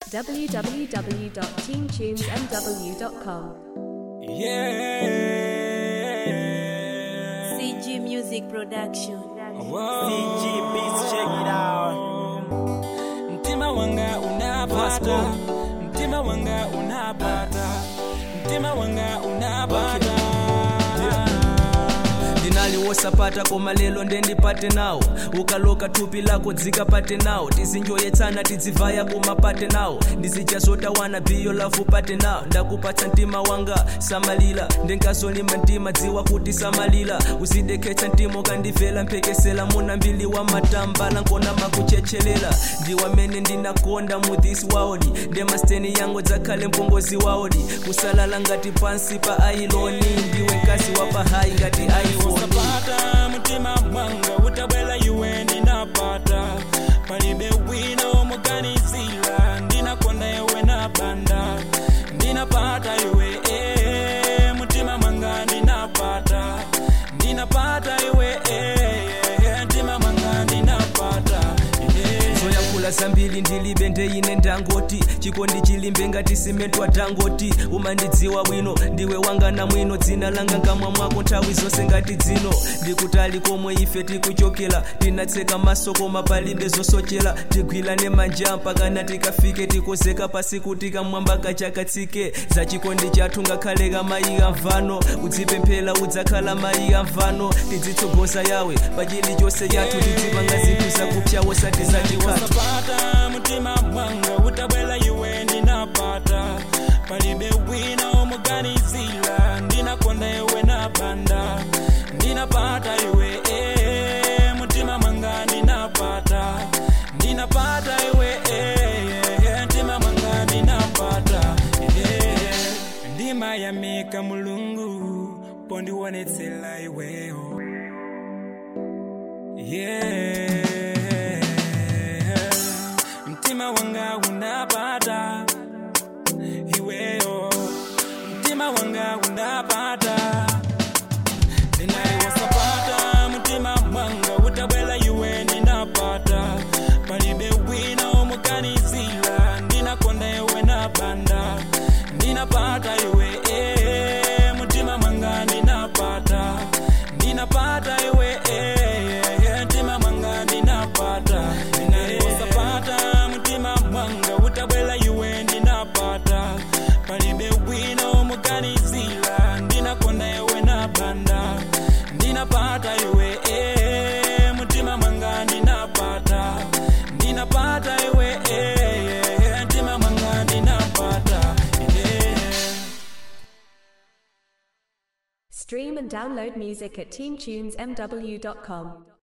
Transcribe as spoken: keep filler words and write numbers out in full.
w w w dot teen tunes m w dot com. Yeah. C G Music Production. Wow. C G Beats, check it out. Mtima wanga unapata, mtima wanga unapata, mtima wanga unapata. Ndinaliwosapata koma lelo ndendipate nawo ukaloka thupi lako dzikapate nawo tizinjoyetsana tidzivaya kumapate nawo ndizijazota wana biyo lafu pate nawo ndakupatsa mtima wanga samalila ndenkazolima mtima dziwa kuti samalila uzidekhetsa mtima ukandivela mphekesela muna mbili wa matambala nkona makuchechelela ndiwamene ndinakonda mu this world ndemasteni yango dzakhale mpongozi waodi kusalala ngati pansi pa ailoni ndiwe nkasi wapahayi ngati iphone. Sapata mutima mwanga utabwela iwe ninapata palibe wino muganizila ndinakonda iwe nabanda ndinapata iwe eh, mutima mwanga ninapata ndinapata iwe eh, mutima mwanga ninapata eh. Zoyankula zambili ndilibe ndeine ndangoti chikondi chilimbe ngati simentwa tangoti umandidziwa bwino ndiwe wanga na mwino dzina langa ngamwa mwako nthawi zonse ngati dzino ndikutali komwe ife tikuchokela tinatseka maso koma palibe zosochela tigwilane manja mpakana tikafike tikozeka pasi kuti kamwamba kachakatsike za chikondi chathu ngakhale kamaika mvano udzipemphera udzakhala maika mvano tidzitsogoza yawe pachilichonse chathu tidzipanga zinthu zakupsyawo sati zachikatu. Sapata mutima mwanga utabwela iwe ninapata palibe wino muganizila ndinakonda iwe nabanda ndinapata iwe eh, mutima mwanga ninapata ndinapata iwe eh, mutima mwanga ninapata eh. Ndima yamika mulungu pondiwonetsela iweyo yeah. Mtima wanga unapata iweyo mtima wanga unapata ndinaliwosapata mtima mwanga utabwela iwe ninapata palibe wino muganizila ndinakonda iwe nabanda ndinapata iwe eh, mutima mwanga ninapata ndinapata iwe eh, mutima mwanga ninapata ndinaliwosapata mtima mwanga utabwela iwe ninapata palibe wino muganizila ndinakonda iwe nabanda ndinapata iwe eh, mutima mwanga ninapata ndinapata iwe eh, mutima mwanga ninapata eh. Stream and download music at teen tunes m w dot com.